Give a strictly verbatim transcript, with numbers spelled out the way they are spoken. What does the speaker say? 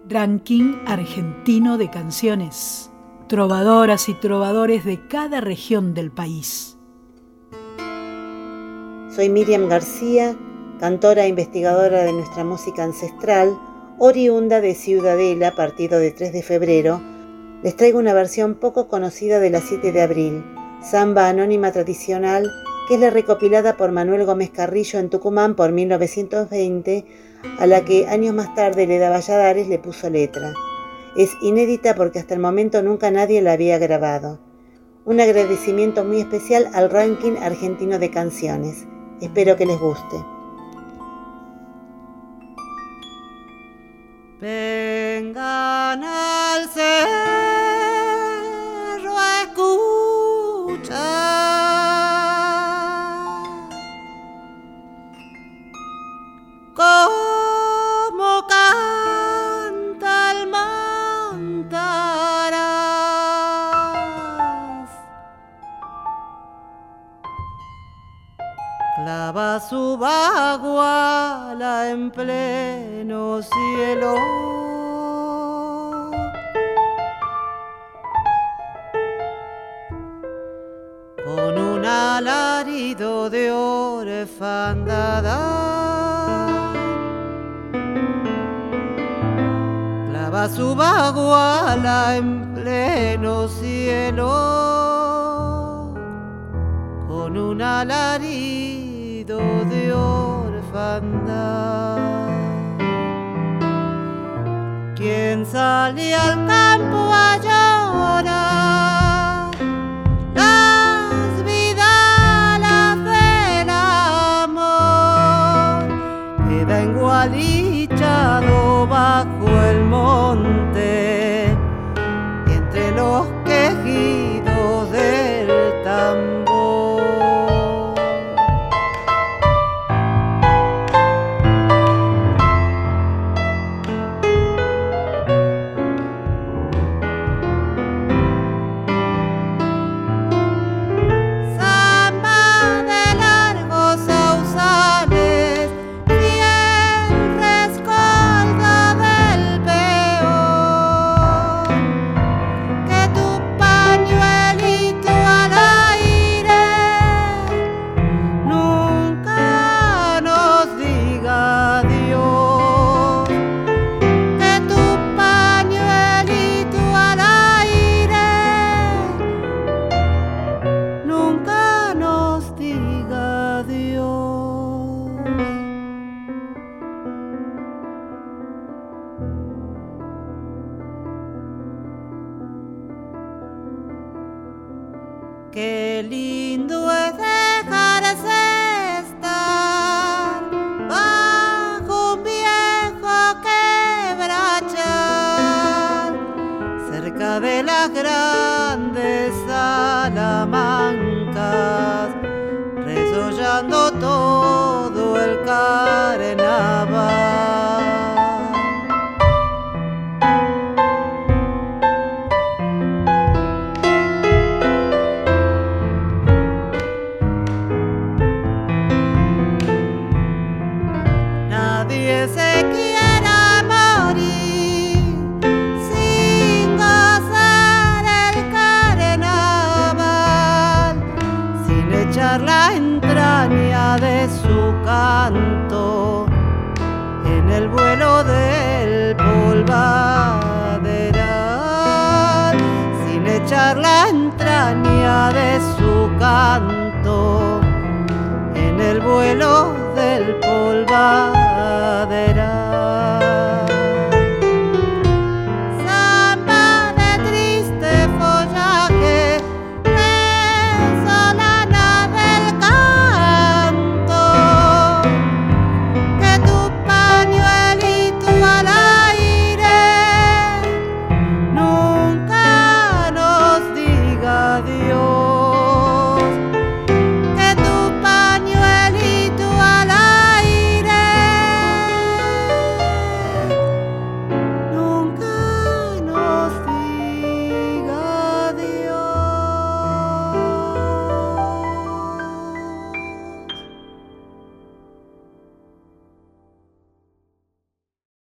Ranking argentino de canciones. Trovadoras y trovadores de cada región del país. Soy Miriam García, cantora e investigadora de nuestra música ancestral, oriunda de Ciudadela, partido de tres de febrero. Les traigo una versión poco conocida de la siete de abril, samba anónima tradicional, que es la recopilada por Manuel Gómez Carrillo en Tucumán por mil novecientos veinte, a la que años más tarde Leda Valladares le puso letra. Es inédita porque hasta el momento nunca nadie la había grabado. Un agradecimiento muy especial al Ranking argentino de canciones. Espero que les guste. Vengan al cerro a escuchar cómo canta el mantaraz, clava su baguala en pleno cielo, con un alarido de orfandad. Clava su baguala en pleno cielo, con un alarido de orfandad. ¿Quién sale al campo a llorar las vidalas del amor? Queda engualichado bajo el monte y entre los quejidos del tambor. Qué lindo es dejarse estar bajo un viejo quebrachal, cerca de las grandes salamancas, resollando todo el carnaval. Nadie se quiera morir sin gozar el carnaval, sin echar la entraña de su canto en el vuelo del polvaderal, sin echar la entraña de su canto en el vuelo del polvaderal.